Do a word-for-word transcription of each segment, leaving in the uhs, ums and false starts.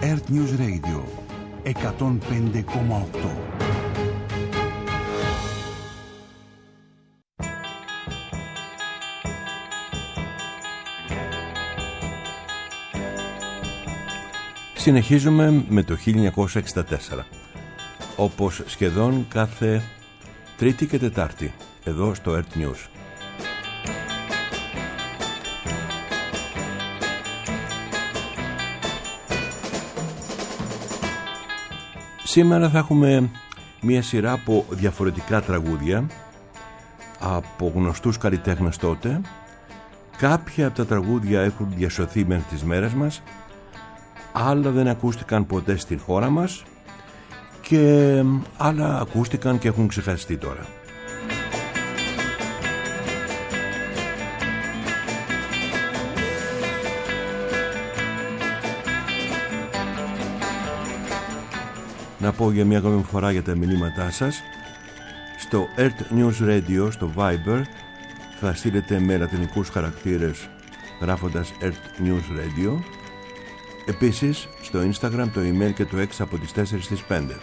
Earth News Radio εκατόν πέντε κόμμα οκτώ. Συνεχίζουμε με το χίλια εννιακόσια εξήντα τέσσερα, όπως σχεδόν κάθε Τρίτη και Τετάρτη, εδώ στο Earth News. Σήμερα θα έχουμε μία σειρά από διαφορετικά τραγούδια από γνωστούς καλλιτέχνες τότε. Κάποια από τα τραγούδια έχουν διασωθεί μέχρι τις μέρες μας, άλλα δεν ακούστηκαν ποτέ στην χώρα μας και άλλα ακούστηκαν και έχουν ξεχαστεί τώρα. Να πω για μια ακόμη φορά για τα μηνύματά σας. Στο Earth News Radio, στο Viber, θα στείλετε με λατινικούς χαρακτήρες γράφοντας Earth News Radio. Επίσης στο Instagram, το email και το X από τις τέσσερις στις πέντε.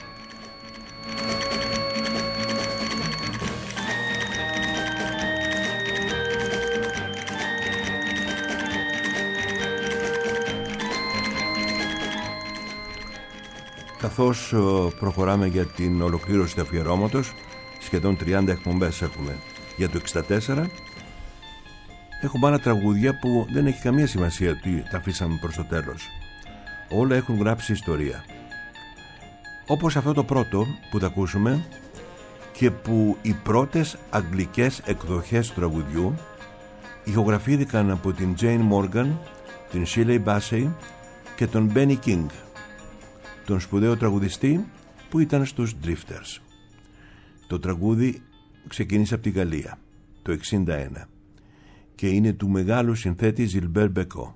Καθώς προχωράμε για την ολοκλήρωση του αφιερώματος, σχεδόν τριάντα εκπομπές έχουμε για το εξήντα τέσσερα, έχουμε άλλα τραγούδια που δεν έχει καμία σημασία ότι τα αφήσαμε προς το τέλος. Όλα έχουν γράψει ιστορία. Όπως αυτό το πρώτο που θα ακούσουμε και που οι πρώτες αγγλικές εκδοχές του τραγουδιού ηχογραφήθηκαν από την Jane Morgan, την Shirley Bassey και τον Benny King, τον σπουδαίο τραγουδιστή που ήταν στους Drifters. Το τραγούδι ξεκίνησε από τη Γαλλία το εξήντα ένα και είναι του μεγάλου συνθέτη Gilbert Bécaud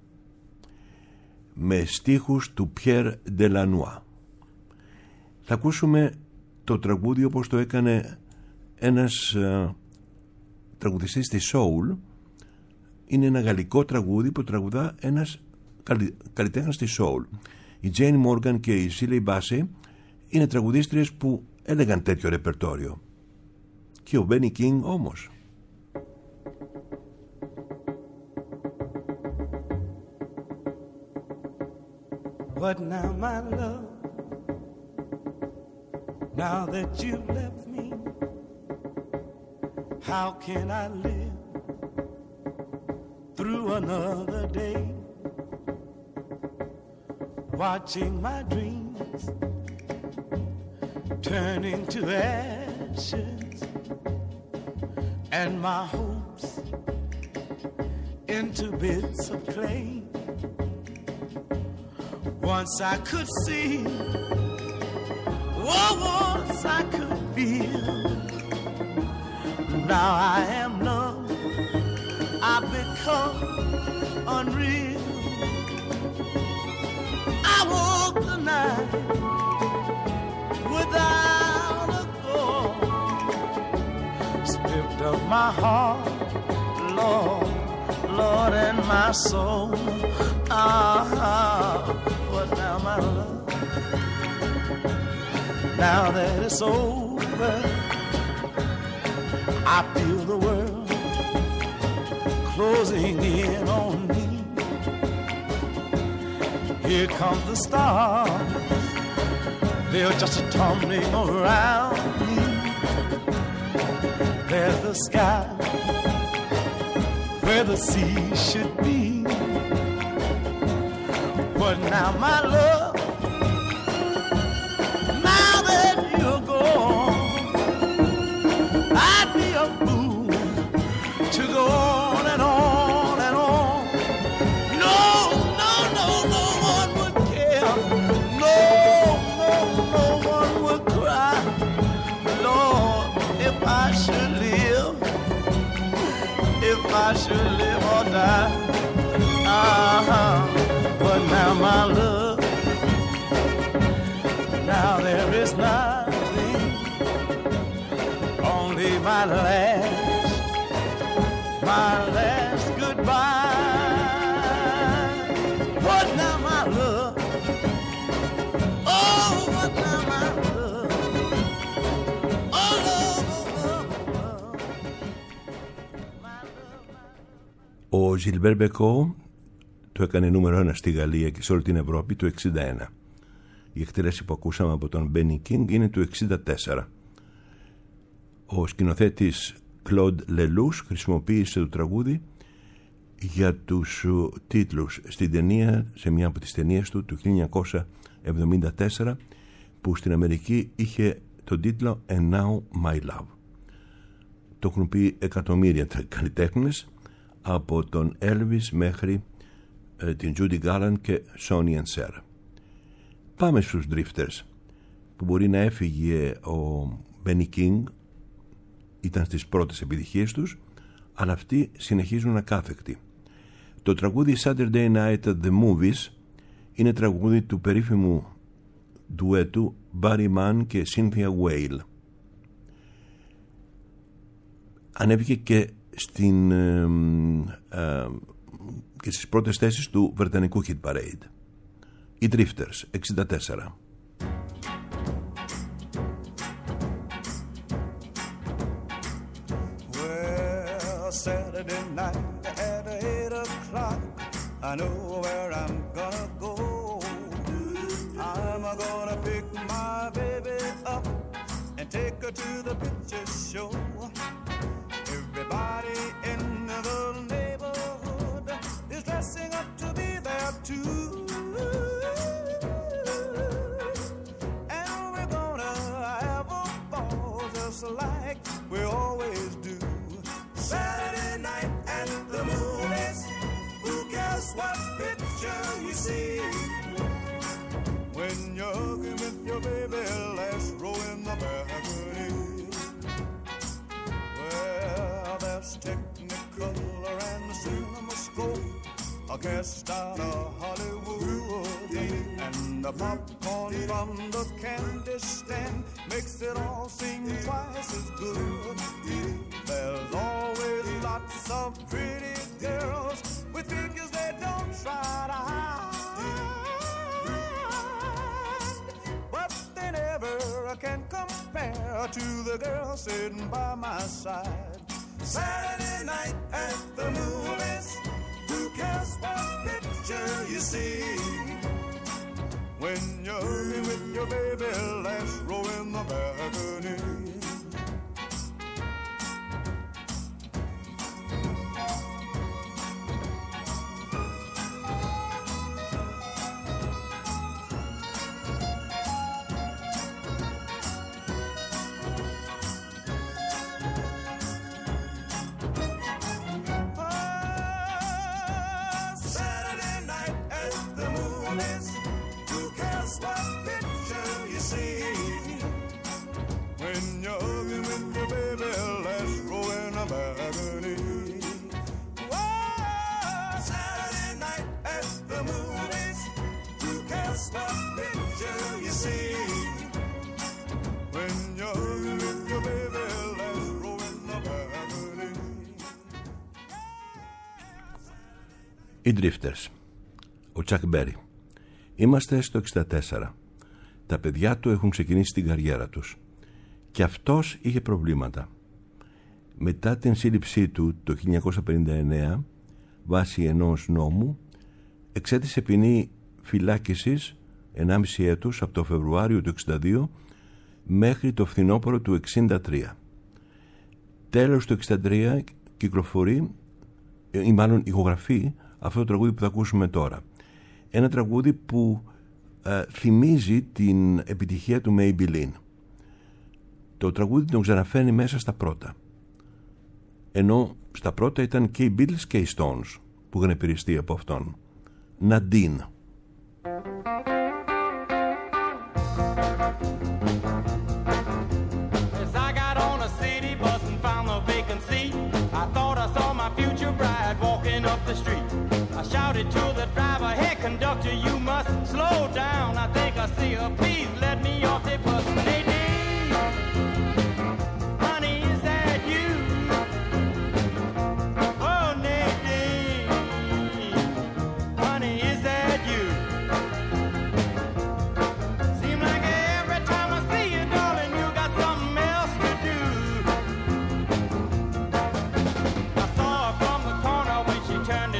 με στίχους του Pierre Delannoy. Θα ακούσουμε το τραγούδι όπως το έκανε ένας uh, τραγουδιστής της Soul. Είναι ένα γαλλικό τραγούδι που τραγουδά ένας καλλιτέχνης της Soul. Η Jane Morgan και η Shirley Bassey είναι τραγουδίστριες που έλεγαν τέτοιο ρεπερτόριο. Και ο Benny King όμως. But now my love, now that you've left me, how can I live through another day, watching my dreams turning to ashes and my hopes into bits of clay. Once I could see, oh, once I could feel. Now I am numb, I've become unreal. I walk the night without a thought, stripped of my heart, Lord, Lord, and my soul. Ah, but now my love, now that it's over, I feel the world closing in on me. Here comes the stars, they're just tumbling around me. There's the sky where the sea should be. But now my love, now that you're gone, I'd be a fool to go on and on and on. No, no, no, no one would care. No, no, no one would cry. Lord, if I should live, if I should live or die. Uh-huh. But now my love, now there is nothing, only my last, my last goodbye. But now my love, Gilbert Bécaud το έκανε νούμερο ένα στη Γαλλία και σε όλη την Ευρώπη το εξήντα ένα. Η εκτέλεση που ακούσαμε από τον Benny King είναι του εξήντα τέσσερα. Ο σκηνοθέτης Claude Lelouch χρησιμοποίησε το τραγούδι για τους τίτλους στην ταινία, σε μια από τις ταινίες του του χίλια εννιακόσια εβδομήντα τέσσερα, που στην Αμερική είχε τον τίτλο And Now My Love. Το έχουν πει εκατομμύρια καλλιτέχνες, από τον Elvis μέχρι ε, την Judy Garland και Sonny and Cher. Πάμε στους Drifters, που μπορεί να έφυγε ο Benny King, ήταν στις πρώτες επιτυχίες τους, αλλά αυτοί συνεχίζουν ακάθεκτοι. Το τραγούδι Saturday Night at the Movies είναι τραγούδι του περίφημου ντουέτου Barry Mann και Cynthia Weil. Ανέβηκε και, στην, ε, ε, και στις πρώτες θέσεις του βρετανικού Hit Parade. Οι Drifters, εξήντα τέσσερα. Well, Saturday night at eight o'clock, I know where I'm gonna go. I'm gonna pick my baby up and take her to the picture show. Everybody in the neighborhood is dressing up to be there too. And we're gonna have a ball just like we always do. Saturday night at the movies, who cares what picture you see? When you're hugging with your baby, last row in the balcony. Well, there's Technicolor and the CinemaScope, a cast out of Hollywood, and the popcorn from the candy stand makes it all seem twice as good. There's always lots of pretty girls with figures they don't try to hide, but they never can compare to the girl sitting by my side. Saturday night at the movies, who cares what picture you see? When you're with your baby, last row in the balcony. Οι Drifters, ο Chuck Berry. Είμαστε στο εξήντα τέσσερα. Τα παιδιά του έχουν ξεκινήσει την καριέρα τους και αυτός είχε προβλήματα. Μετά την σύλληψή του το χίλια εννιακόσια πενήντα εννέα, βάσει ενός νόμου, εξέτησε ποινή φυλάκισης ενάμιση έτους από το Φεβρουάριο του εξήντα δύο μέχρι το φθινόπωρο του εξήντα τρία. Τέλος του εξήντα τρία κυκλοφορεί, ή μάλλον ηχογραφεί, αυτό το τραγούδι που θα ακούσουμε τώρα. Ένα τραγούδι που ε, θυμίζει την επιτυχία του Maybelline. Το τραγούδι τον ξαναφέρνει μέσα στα πρώτα. Ενώ στα πρώτα ήταν και οι Beatles και οι Stones που είχαν επηρεαστεί από αυτόν. Nadine. I shouted to the driver, hey conductor, you must slow down. I think I see her, please let me off the bus. Nadine, honey, is that you? Oh, Nadine, honey, is that you? Seem like every time I see you, darling, you got something else to do. I saw her from the corner when she turned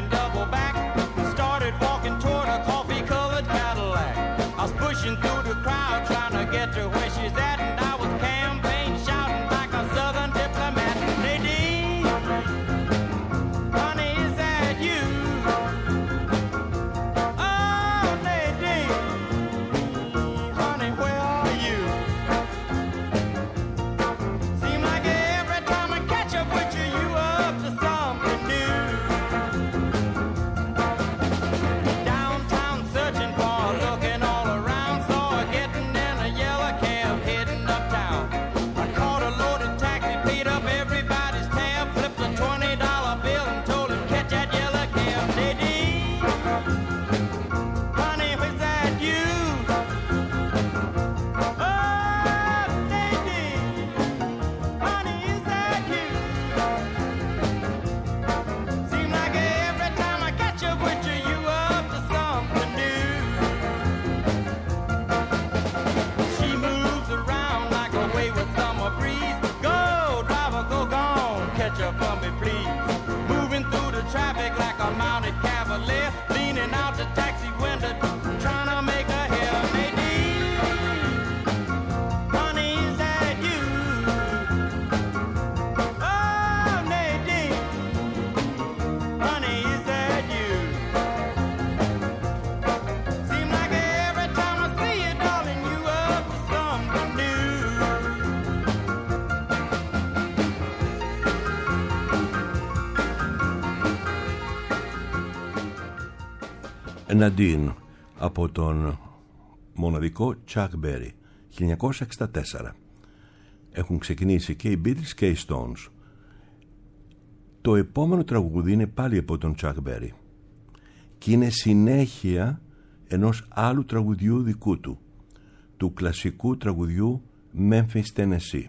Nadine από τον μοναδικό Chuck Berry, χίλια εννιακόσια εξήντα τέσσερα. Έχουν ξεκινήσει και οι Beatles και οι Stones. Το επόμενο τραγούδι είναι πάλι από τον Chuck Berry και είναι συνέχεια ενός άλλου τραγουδιού δικού του, του κλασικού τραγουδιού Memphis, Tennessee.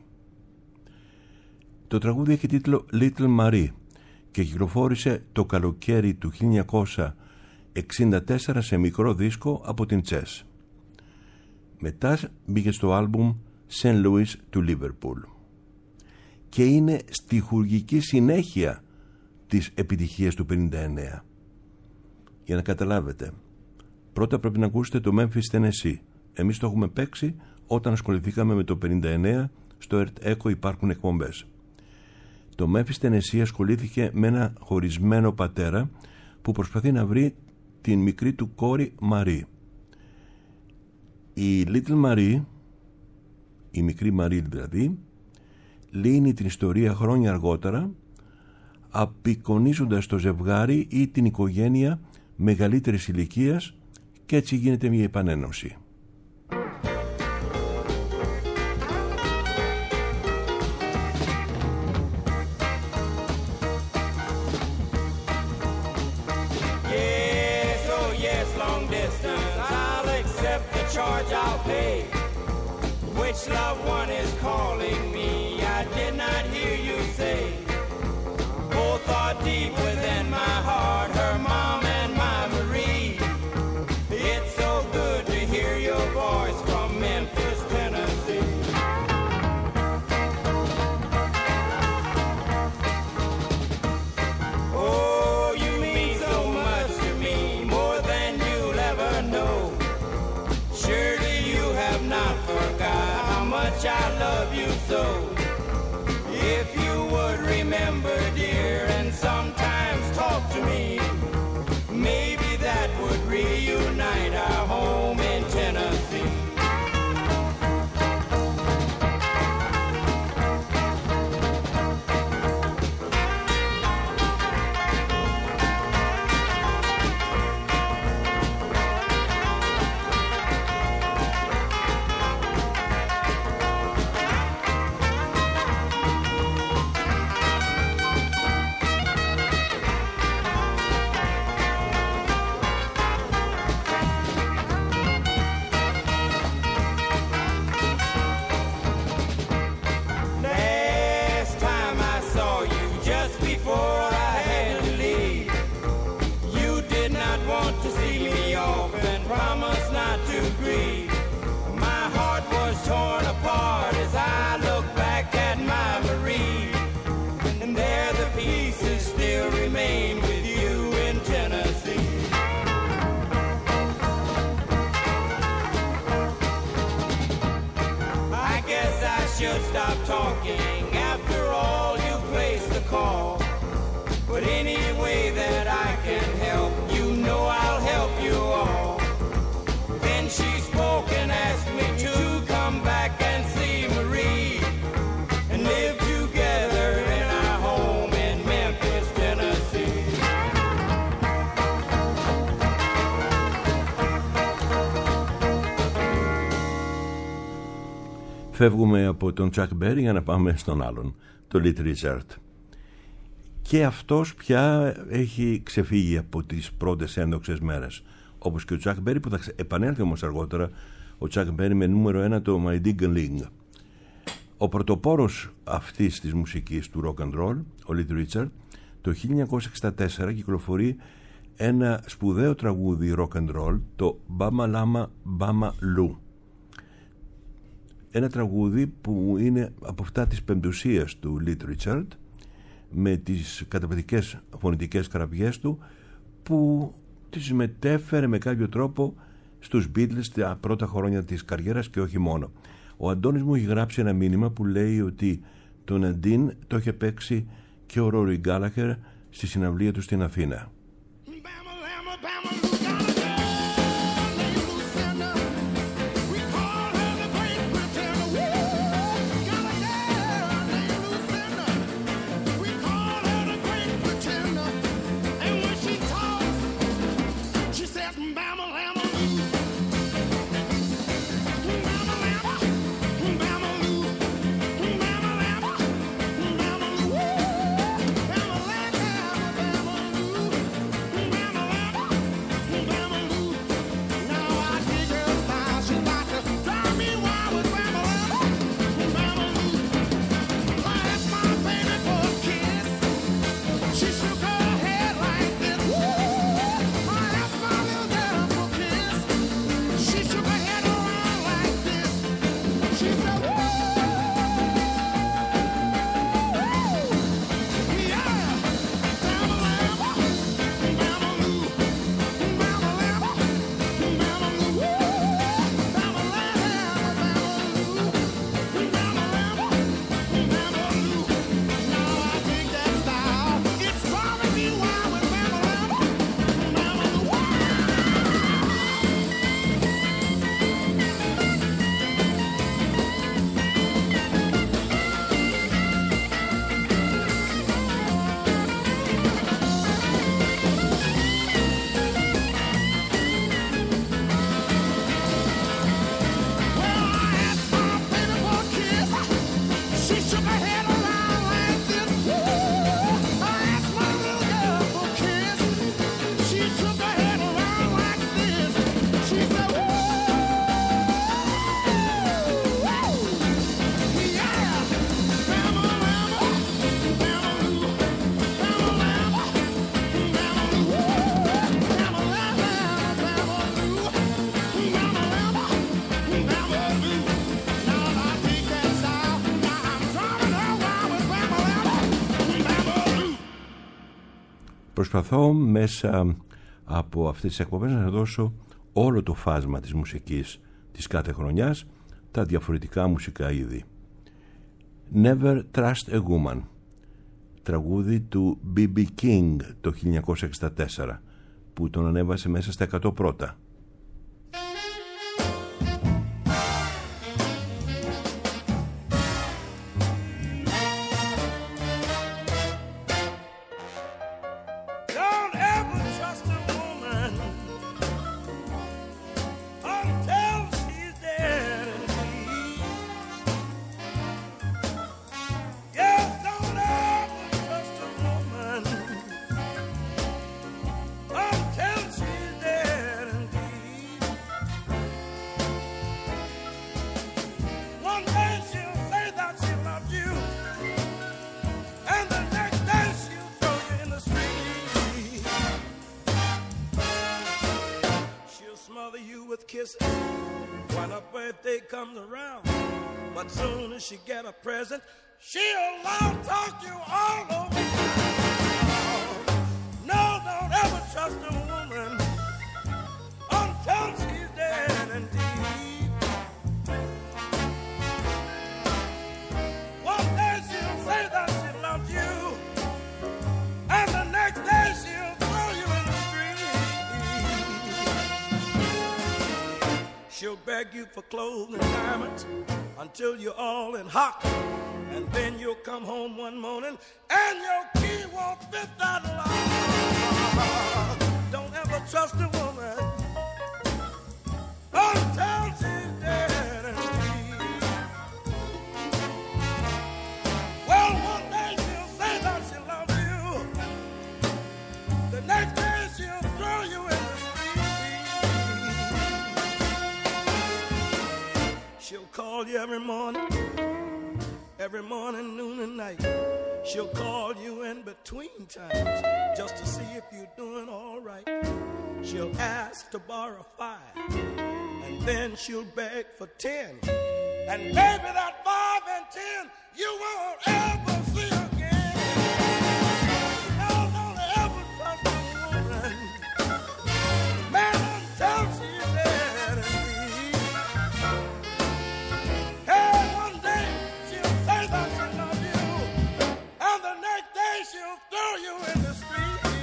Το τραγούδι έχει τίτλο Little Marie και κυκλοφόρησε το καλοκαίρι του χίλια εννιακόσια εξήντα τέσσερα σε μικρό δίσκο από την Chess. Μετά μπήκε στο άλμπουμ Saint Louis του Liverpool και είναι στιχουργική συνέχεια της επιτυχίας του πενήντα εννέα. Για να καταλάβετε, πρώτα πρέπει να ακούσετε το Memphis, Tennessee. Εμείς το έχουμε παίξει όταν ασχοληθήκαμε με το πενήντα εννέα. Στο Earth Echo υπάρχουν εκπομπές. Το Memphis, Tennessee ασχολήθηκε με ένα χωρισμένο πατέρα που προσπαθεί να βρει την μικρή του κόρη Marie. Η Little Marie, η μικρή Marie δηλαδή, λύνει την ιστορία χρόνια αργότερα, απεικονίζοντας το ζευγάρι ή την οικογένεια μεγαλύτερης ηλικίας, και έτσι γίνεται μια επανένωση. Yes, oh yes, long distance, I'll accept the charge, I'll pay. Which loved one is calling me? I did not hear you say. Both are deep within my heart, her mom and my Marie. It's so good to hear your voice from Memphis, Tennessee. Oh, you mean so much to me, more than you'll ever know. Surely you have not forgot how much I love you so. If you would remember, dear, and sometimes talk to me, maybe that would reunite our home in Tennessee. Should stop talking. After all, you placed the call. But any way that I can help, you know I'll help you all. Then she spoke and asked me to come back and see Marie and live together in our home in Memphis, Tennessee. Φεύγουμε από τον Chuck Berry για να πάμε στον άλλον, τον Little Richard. Και αυτός πια έχει ξεφύγει από τις πρώτες ένδοξες μέρες, όπως και ο Chuck Berry, που θα επανέλθει όμως αργότερα, ο Chuck Berry με νούμερο ένα το My Ding-a-Ling. Ο πρωτοπόρος αυτής της μουσικής του rock and roll, ο Little Richard, το χίλια εννιακόσια εξήντα τέσσερα κυκλοφορεί ένα σπουδαίο τραγούδι rock and roll, το Bama Lama Bama Lou. Ένα τραγούδι που είναι από αυτά της πεμπτουσίας του Little Richard, με τις καταπληκτικές φωνητικές καραβιές του, που τις μετέφερε με κάποιο τρόπο στους Beatles τα πρώτα χρόνια της καριέρας και όχι μόνο. Ο Αντώνης μου έχει γράψει ένα μήνυμα που λέει ότι το Nadine το είχε παίξει και ο Rory Gallagher στη συναυλία του στην Αθήνα. Προσπαθώ μέσα από αυτές τις εκπομπές να δώσω όλο το φάσμα της μουσικής της κάθε χρονιάς, τα διαφορετικά μουσικά είδη. Never Trust a Woman, τραγούδι του μπι μπι King το χίλια εννιακόσια εξήντα τέσσερα, που τον ανέβασε μέσα στα εκατό πρώτα. When a birthday comes around, but soon as she get a present, she'll loud talk you all over town. No, don't ever trust a woman until she's dead indeed. One day she'll say that she loves you, and the next day she'll throw you in the street. She'll beg you for clothes and diamonds until you're all in hock. And then you'll come home one morning and your key won't fit that lock. Don't ever trust a woman until she's dead indeed. Well, one day she'll say that she loves you. The next day she'll throw you in the street. She'll call you every morning, every morning, noon and night. She'll call you in between times just to see if you're doing all right. She'll ask to borrow five, and then she'll beg for ten. And baby, that five and ten you won't ever see again. No, don't ever trust a woman, man, until she's dead indeed. Hey, one day she'll say that she loves you, and the next day she'll throw you in the street.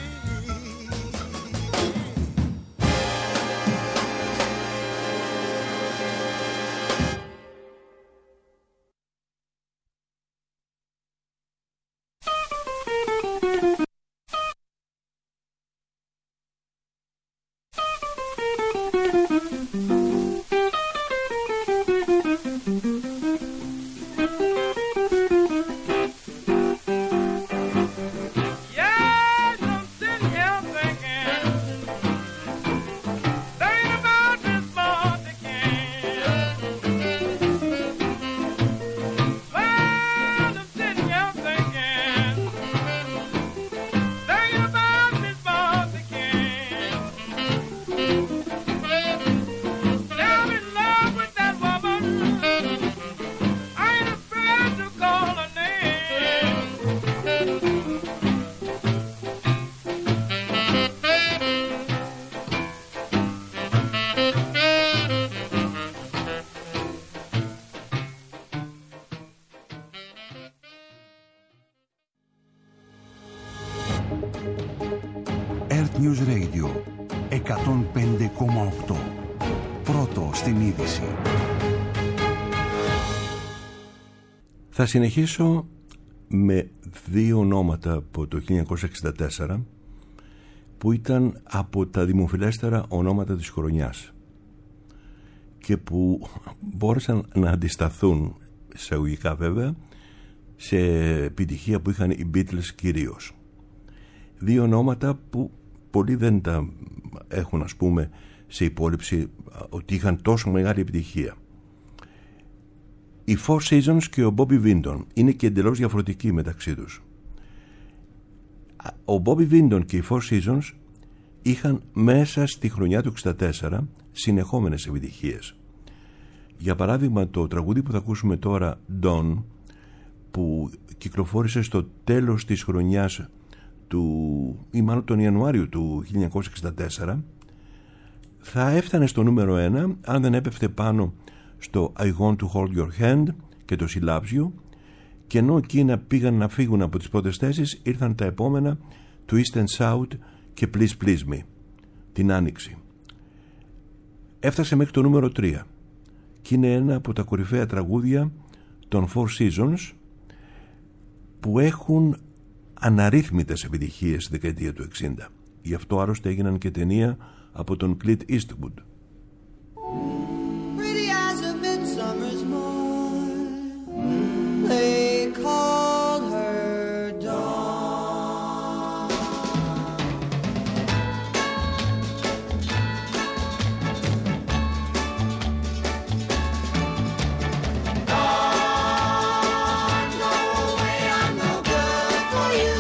Earth News Radio εκατόν πέντε κόμμα οκτώ. Πρώτο στην είδηση. Θα συνεχίσω με δύο ονόματα από το χίλια εννιακόσια εξήντα τέσσερα που ήταν από τα δημοφιλέστερα ονόματα της χρονιάς και που μπόρεσαν να αντισταθούν, εισαγωγικά βέβαια, σε επιτυχία που είχαν οι Beatles κυρίως. Δύο ονόματα που πολλοί δεν τα έχουν, ας πούμε, σε υπόλοιψη ότι είχαν τόσο μεγάλη επιτυχία. Οι Four Seasons και ο Bobby Vinton είναι και εντελώς διαφορετικοί μεταξύ τους. Ο Bobby Vinton και οι Four Seasons είχαν μέσα στη χρονιά του εξήντα τέσσερα συνεχόμενες επιτυχίες. Για παράδειγμα, το τραγούδι που θα ακούσουμε τώρα, Dawn, που κυκλοφόρησε στο τέλος της χρονιάς του, ή μάλλον τον Ιανουάριο του χίλια εννιακόσια εξήντα τέσσερα, θα έφτανε στο νούμερο ένα αν δεν έπεφτε πάνω στο I Want to Hold Your Hand και το She Loves You, και ενώ εκείνα πήγαν να φύγουν από τις πρώτες θέσεις, ήρθαν τα επόμενα Twist and Shout και Please Please Me την Άνοιξη. Έφτασε μέχρι το νούμερο τρία και είναι ένα από τα κορυφαία τραγούδια των Four Seasons, που έχουν αναρρύθμιτες επιτυχίες στη δεκαετία του εξήντα. Γι' αυτό άλλωστε έγιναν και ταινία από τον Clint Eastwood. Pretty as a midsummer's morn, they called her Dawn. Dawn, go away, I'm no good for you.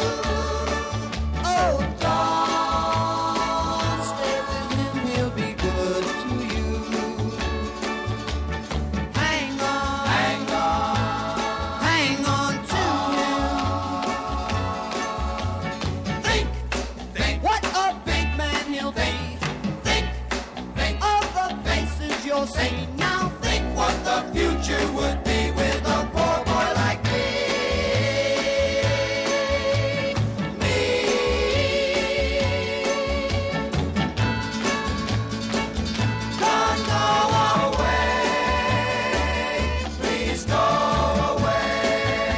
Oh, Dawn, stay with him, he'll be good to you. Hang on, hang on, hang on to him. Think, think, what a big man he'll be. Think, think of the faces you'll see. Now think what the future would be with a poor boy like me. Me. Don't go away, please go away.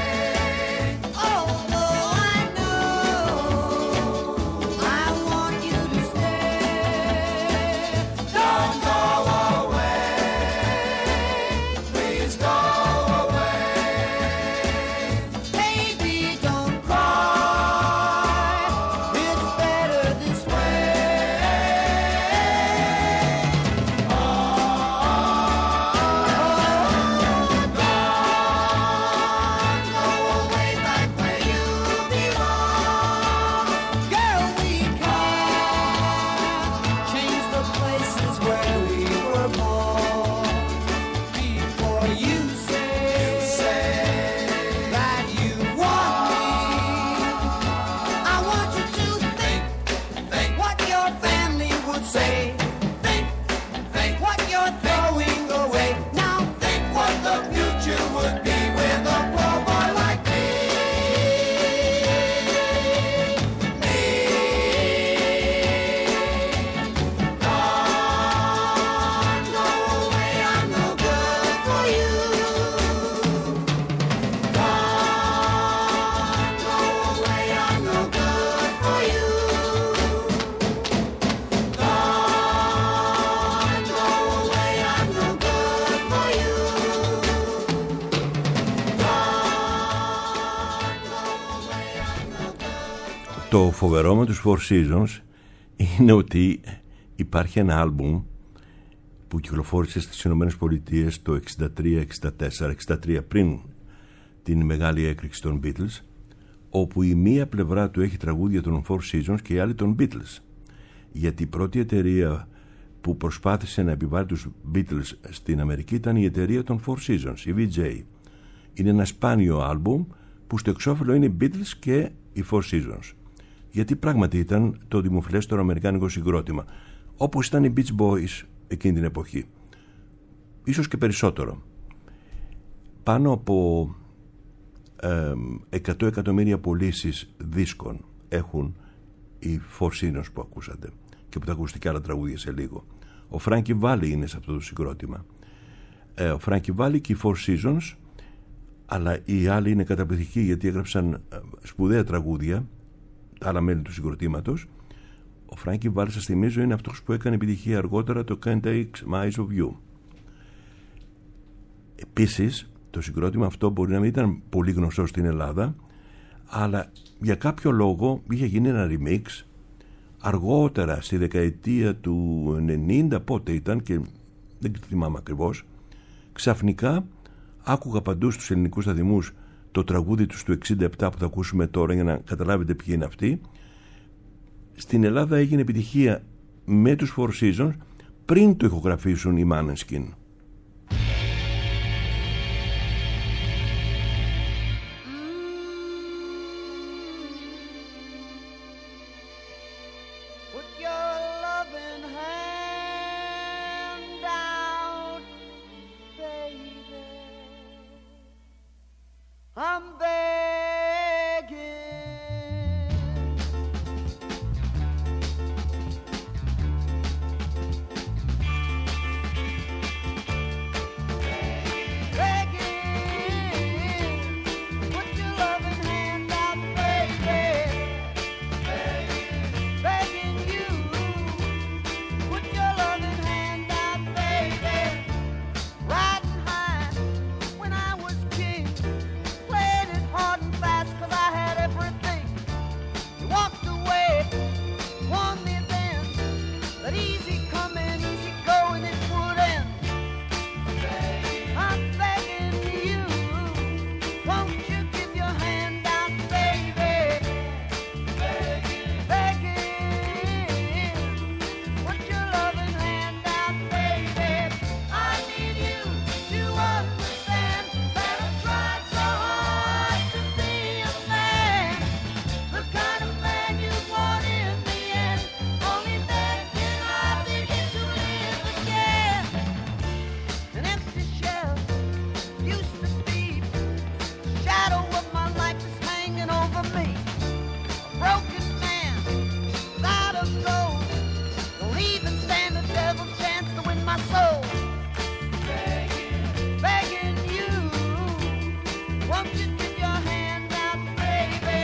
Although I know I want you to stay. Don't go away, please go away. Baby, don't cry, it's better this way. Go away back where you belong. Girl, we can't change the places where we were born. Before you say that you want me, I want you to think, think what your family would say. Think, think what you're throwing away. Now think what the future would be with a poor boy like me. Me. Don't go away, I'm no good for you. Don't go away, I'm no good for you. Don't go away, I'm no good for you. Το φοβερό με τους Four Seasons είναι ότι υπάρχει ένα άλμπουμ που κυκλοφόρησε στις Ηνωμένες Πολιτείες το εξήντα τρία εξήντα τέσσερα εξήντα τρία, πριν την μεγάλη έκρηξη των Beatles, όπου η μία πλευρά του έχει τραγούδια των Four Seasons και η άλλη των Beatles, γιατί η πρώτη εταιρεία που προσπάθησε να επιβάλλει τους Beatles στην Αμερική ήταν η εταιρεία των Four Seasons, η βι τζέι. Είναι ένα σπάνιο άλμπουμ που στο εξώφυλλο είναι οι Beatles και οι Four Seasons, γιατί πράγματι ήταν το δημοφιλέστερο αμερικάνικο συγκρότημα, όπως ήταν οι Beach Boys εκείνη την εποχή, ίσως και περισσότερο. Πάνω από ε, εκατό εκατομμύρια πωλήσεις δίσκων έχουν οι Four Seasons που ακούσατε και που θα ακούσετε και άλλα τραγούδια σε λίγο. Ο Frankie Valli είναι σε αυτό το συγκρότημα. Ε, ο Frankie Valli και οι Four Seasons, αλλά οι άλλοι είναι καταπληκτικοί γιατί έγραψαν σπουδαία τραγούδια, τα άλλα μέλη του συγκροτήματος. Ο Frankie Valli, σας θυμίζω, είναι αυτός που έκανε επιτυχία αργότερα το Can't Take My Eyes Off You. Επίσης, το συγκρότημα αυτό μπορεί να μην ήταν πολύ γνωστό στην Ελλάδα, αλλά για κάποιο λόγο είχε γίνει ένα remix αργότερα, στη δεκαετία του ενενήντα, πότε ήταν και δεν θυμάμαι ακριβώς. Ξαφνικά άκουγα παντού στους ελληνικούς σταθμούς το τραγούδι τους του εξήντα επτά που θα ακούσουμε τώρα, για να καταλάβετε ποιοι είναι αυτοί. Στην Ελλάδα έγινε επιτυχία με τους Four Seasons πριν το ηχογραφήσουν οι Måneskin. soul. Begging you, won't you give your hand out, baby?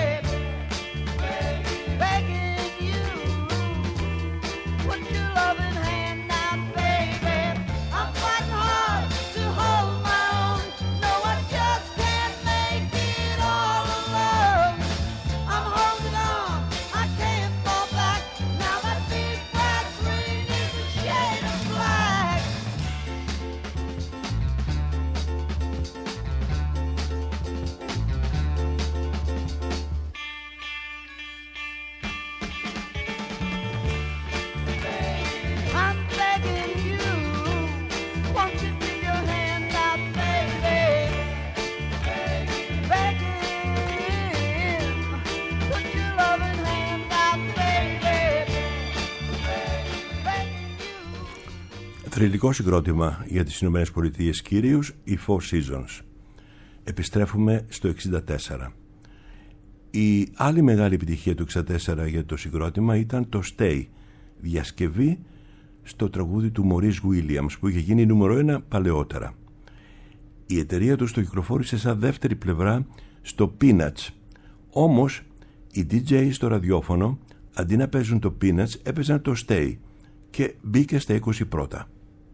Begging you, put your loving hand out, baby. I'm fighting hard to hold my own. No, I just can't make it all alone. I'm holding on, I can't fall back. Now that big brass ring is a shade of black. I'm begging you, won't you give your hand out, baby? Begging, put your loving hand out, baby. Begging you. Θρυλικό συγκρότημα για τις Ηνωμένες Πολιτείες κυρίως, οι Four Seasons. Επιστρέφουμε στο εξήντα τέσσερα. Η άλλη μεγάλη επιτυχία του εξήντα τέσσερα για το συγκρότημα ήταν το Stay, διασκευή στο τραγούδι του Maurice Williams που είχε γίνει νούμερο ένα παλαιότερα. Η εταιρεία τους το κυκλοφόρησε σαν δεύτερη πλευρά στο Peanuts. Όμως οι ντι τζέι στο ραδιόφωνο αντί να παίζουν το Peanuts έπαιζαν το Stay και μπήκε στα είκοσι πρώτα.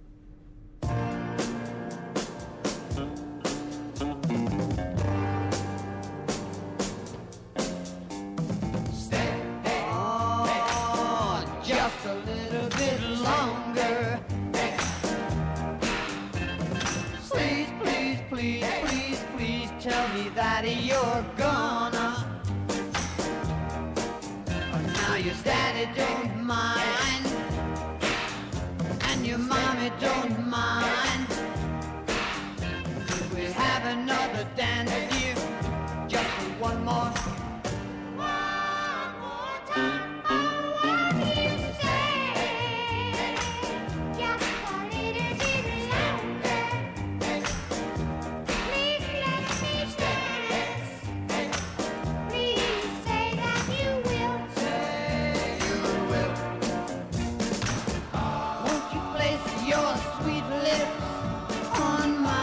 Oh, just a little bit longer. Please, please, please, please, please tell me that you're gonna. Now your daddy don't mind, and your mommy don't mind. Could we have another dance with you? Just for one more. One more time. Won't you place your sweet lips on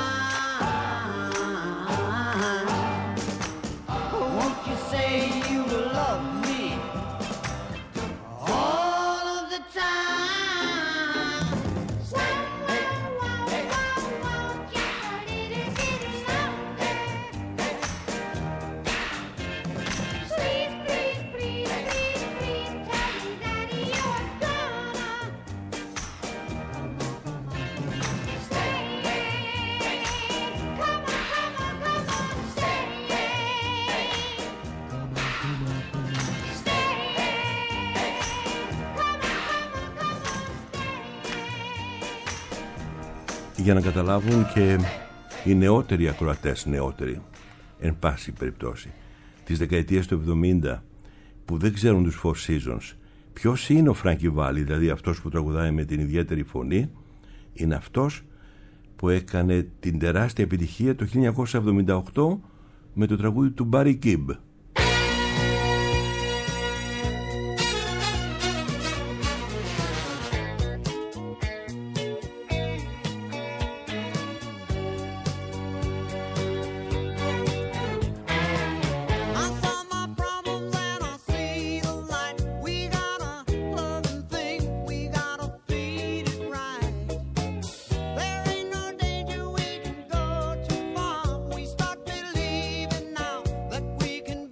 mine? Won't you say you love me all of the time? Για να καταλάβουν και οι νεότεροι ακροατές, νεότεροι εν πάση περιπτώσει της δεκαετίας του εβδομήντα που δεν ξέρουν τους Four Seasons, ποιος είναι ο Frankie Valli, δηλαδή αυτός που τραγουδάει με την ιδιαίτερη φωνή, είναι αυτός που έκανε την τεράστια επιτυχία το χίλια εννιακόσια εβδομήντα οκτώ με το τραγούδι του Barry Gibb. I saw my problems and I see the light. We gotta love and think, we gotta feed it right. There ain't no danger, we can go too far. We start believing now that we can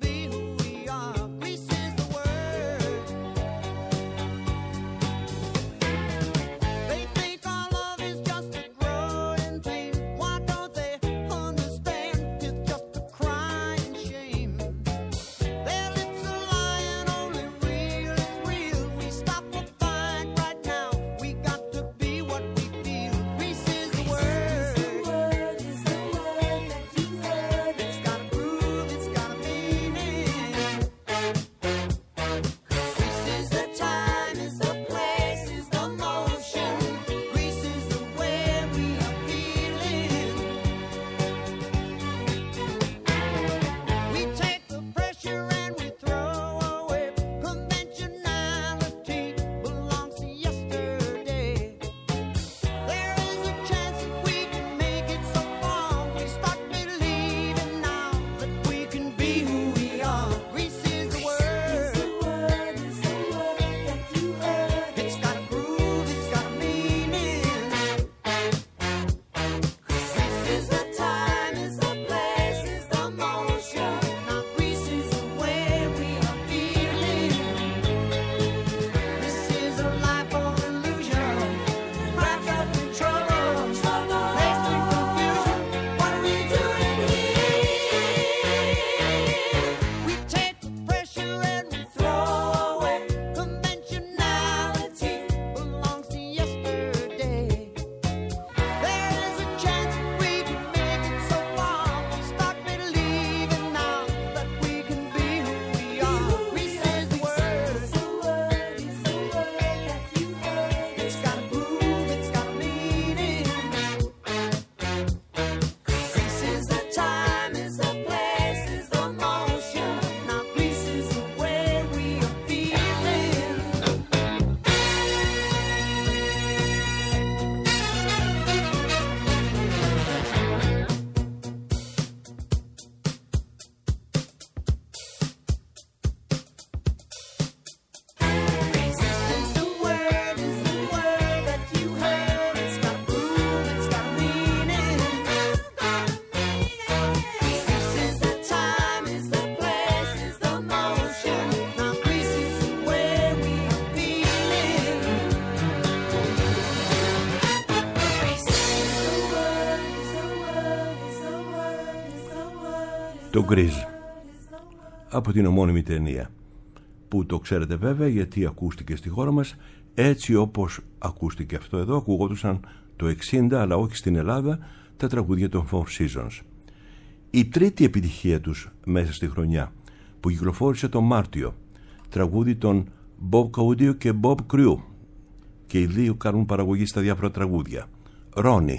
Το Grease, από την ομώνυμη ταινία, που το ξέρετε βέβαια γιατί ακούστηκε στη χώρα μας έτσι όπως ακούστηκε αυτό εδώ. Ακουγόντουσαν το εξήντα, αλλά όχι στην Ελλάδα, τα τραγούδια των Four Seasons. Η τρίτη επιτυχία τους μέσα στη χρονιά, που κυκλοφόρησε το Μάρτιο, τραγούδι των Bob Caudio και Bob Crew, και οι δύο κάνουν παραγωγή στα διάφορα τραγούδια. Ronnie.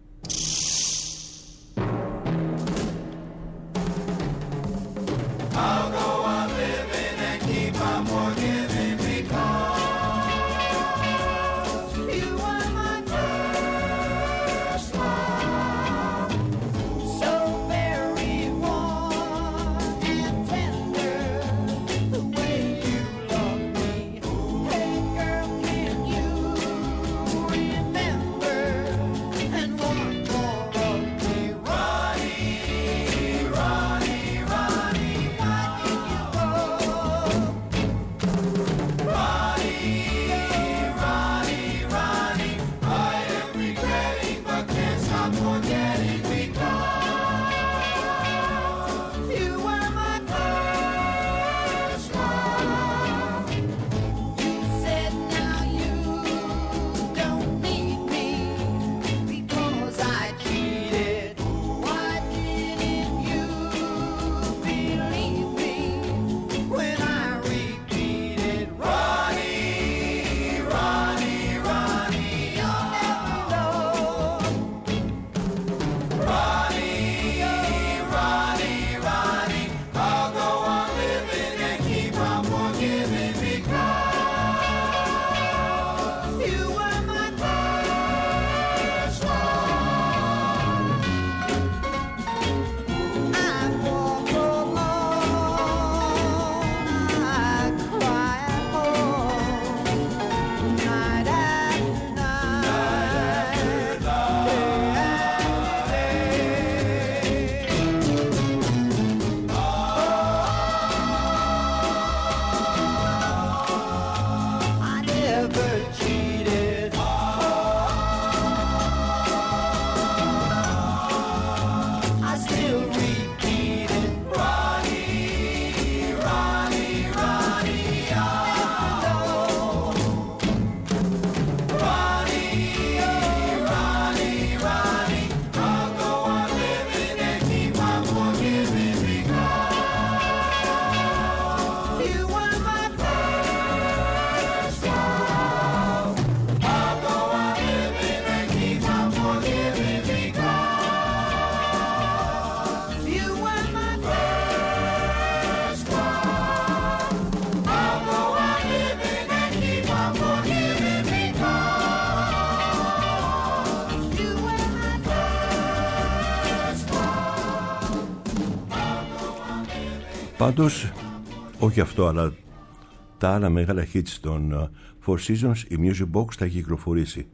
Πάντως, όχι αυτό, αλλά τα άλλα μεγάλα hits των Four Seasons, η Music Box θα έχει κυκλοφορήσει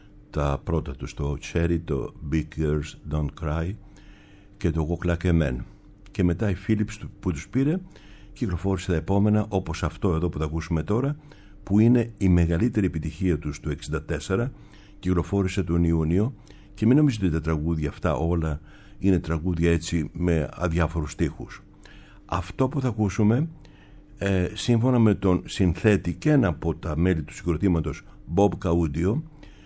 τα πρώτα τους, το Cherry, το Big Girls Don't Cry και το Walk Like a Man. Και μετά η Philips που τους πήρε κυκλοφόρησε τα επόμενα, όπως αυτό εδώ που θα ακούσουμε τώρα, που είναι η μεγαλύτερη επιτυχία τους του εξήντα τέσσερα, κυκλοφόρησε τον Ιούνιο. Και μην νομίζετε ότι τα τραγούδια αυτά όλα είναι τραγούδια έτσι με αδιάφορους στίχους. Αυτό που θα ακούσουμε, ε, σύμφωνα με τον συνθέτη και ένα από τα μέλη του συγκροτήματος Bob Caudio,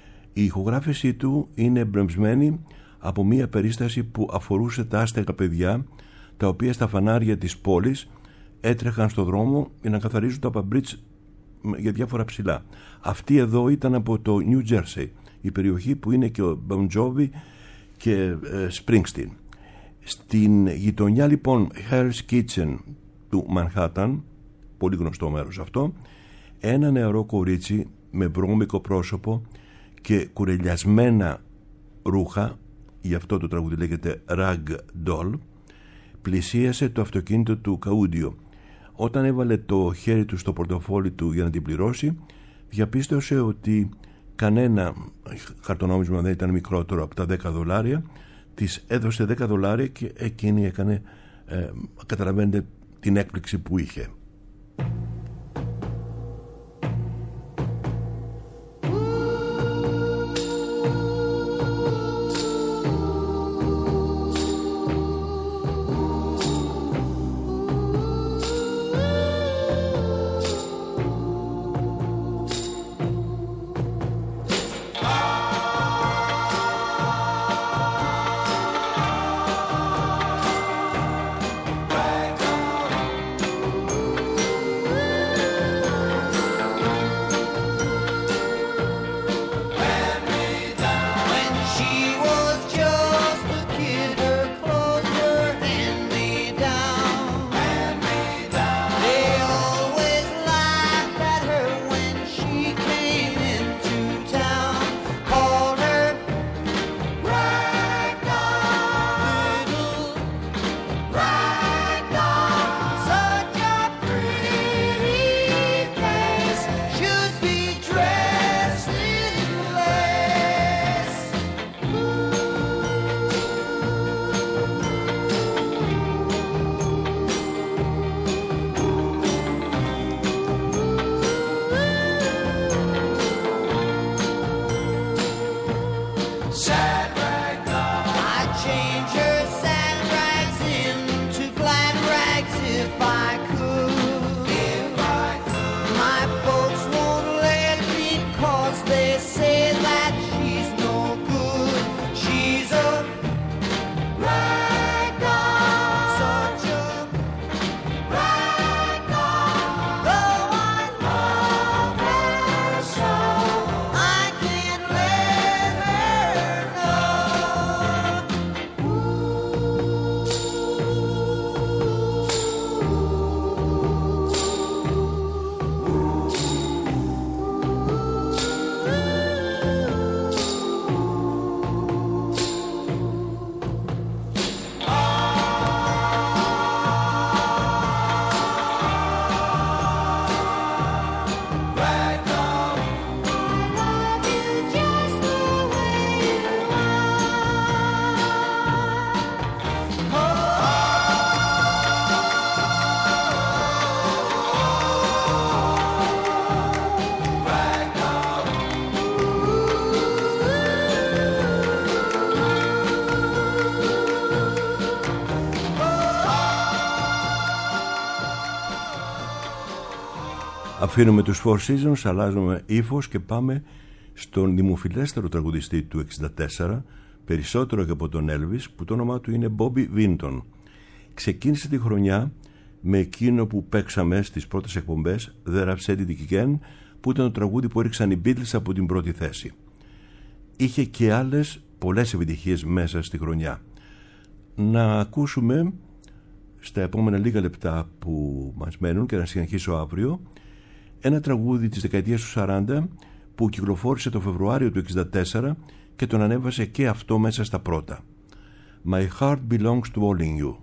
η ηχογράφησή του είναι εμπνευσμένη από μια περίσταση που αφορούσε τα άστεγα παιδιά, τα οποία στα φανάρια της πόλης έτρεχαν στο δρόμο για να καθαρίζουν τα παμπρίτς για διάφορα ψηλά. Αυτή εδώ ήταν από το New Jersey, η περιοχή που είναι και ο Bon Jovi και ε, Springsteen. Στην γειτονιά λοιπόν Hell's Kitchen του Manhattan, πολύ γνωστό μέρος αυτό, ένα νεαρό κορίτσι με βρώμικο πρόσωπο και κουρελιασμένα ρούχα, γι' αυτό το τραγούδι λέγεται Rag Doll, πλησίασε το αυτοκίνητο του Καούντιο. Όταν έβαλε το χέρι του στο πορτοφόλι του για να την πληρώσει, διαπίστωσε ότι κανένα χαρτονόμισμα δεν ήταν μικρότερο από τα δέκα δολάρια. Της έδωσε δέκα δολάρια και εκείνη έκανε, ε, καταλαβαίνετε την έκπληξη που είχε. Αφήνουμε τους Four Seasons, αλλάζουμε ύφος και πάμε στον δημοφιλέστερο τραγουδιστή του εξήντα τέσσερα, περισσότερο και από τον Elvis, που το όνομά του είναι Bobby Vinton. Ξεκίνησε τη χρονιά με εκείνο που παίξαμε στις πρώτες εκπομπές, The Rhapsody Again, που ήταν το τραγούδι που έριξαν οι Beatles από την πρώτη θέση. Είχε και άλλες πολλές επιτυχίες μέσα στη χρονιά. Να ακούσουμε στα επόμενα λίγα λεπτά που μας μένουν και να συνεχίσω αύριο ένα τραγούδι της δεκαετίας του σαράντα που κυκλοφόρησε το Φεβρουάριο του εξήντα τέσσερα και τον ανέβασε και αυτό μέσα στα πρώτα. My heart belongs to only you.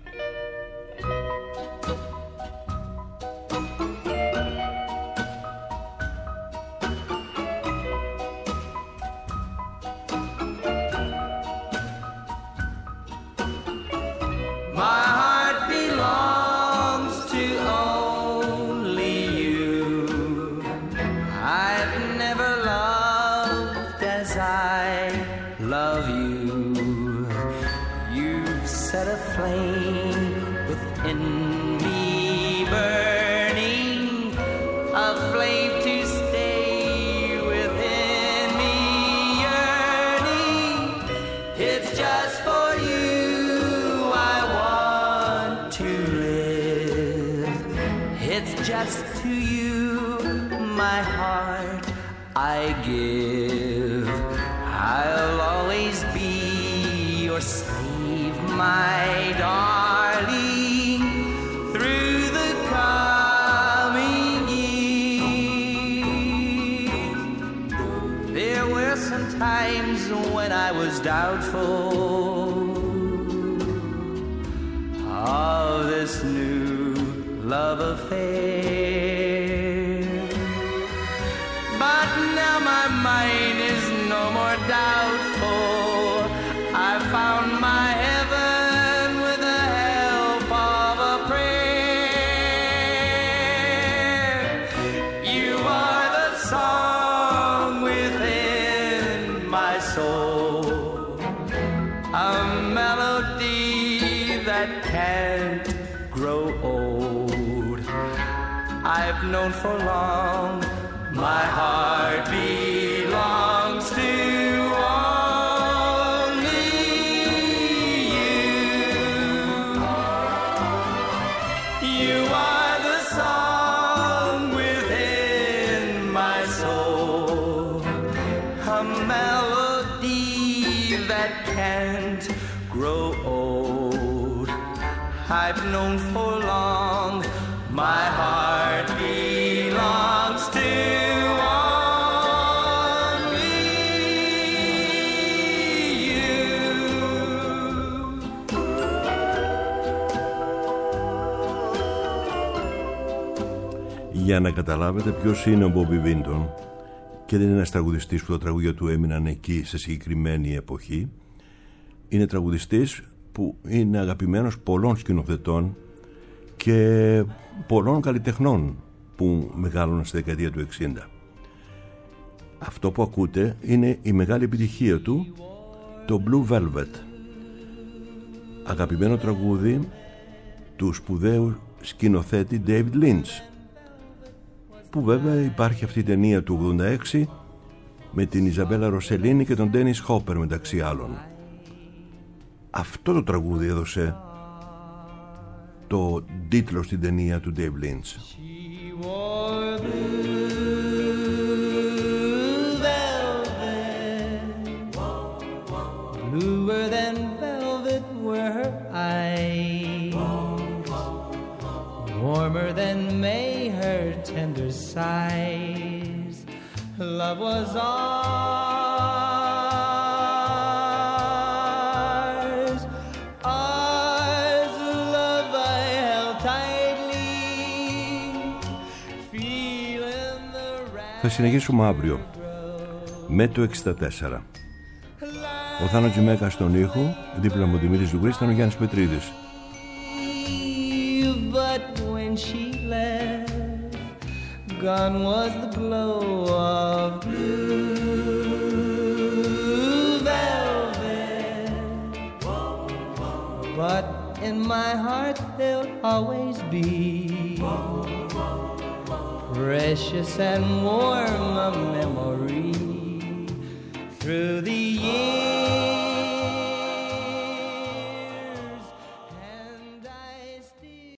Known for long, my heart belongs to only you. You are the song within my soul, a melody that can't grow old. I've known for long, my heart belongs to only you. Για να καταλάβετε ποιος είναι ο Bobby Vinton, και δεν είναι ένας τραγουδιστής που τα τραγούδια του έμειναν εκεί σε συγκεκριμένη εποχή, είναι τραγουδιστής που είναι αγαπημένος πολλών σκηνοθετών και πολλών καλλιτεχνών που μεγάλωναν στη δεκαετία του εξήντα. Αυτό που ακούτε είναι η μεγάλη επιτυχία του, το Blue Velvet, αγαπημένο τραγούδι του σπουδαίου σκηνοθέτη David Lynch, που βέβαια υπάρχει αυτή η ταινία του ογδόντα έξι με την Ιζαμπέλα Ροσελίνη και τον Ντένις Χόπερ μεταξύ άλλων. Αυτό το τραγούδι έδωσε το τίτλο στην ταινία του Dave Lynch. She wore blue velvet, bluer than velvet were her eyes, warmer than May her tender sighs. Love was ours, ours, love I held tightly, feeling the wrath. Θα συνεχίσουμε αύριο με το εξήντα τέσσερα. Ο Θάνος Τζιμέκας στον ήχο, δίπλα μου ο Δημήτρης Λουγκρής, ήταν ο Γιάννης Πετρίδης. But when she left, gone was the glow of blue velvet. But in my heart there'll always be precious and warm a memory through the years.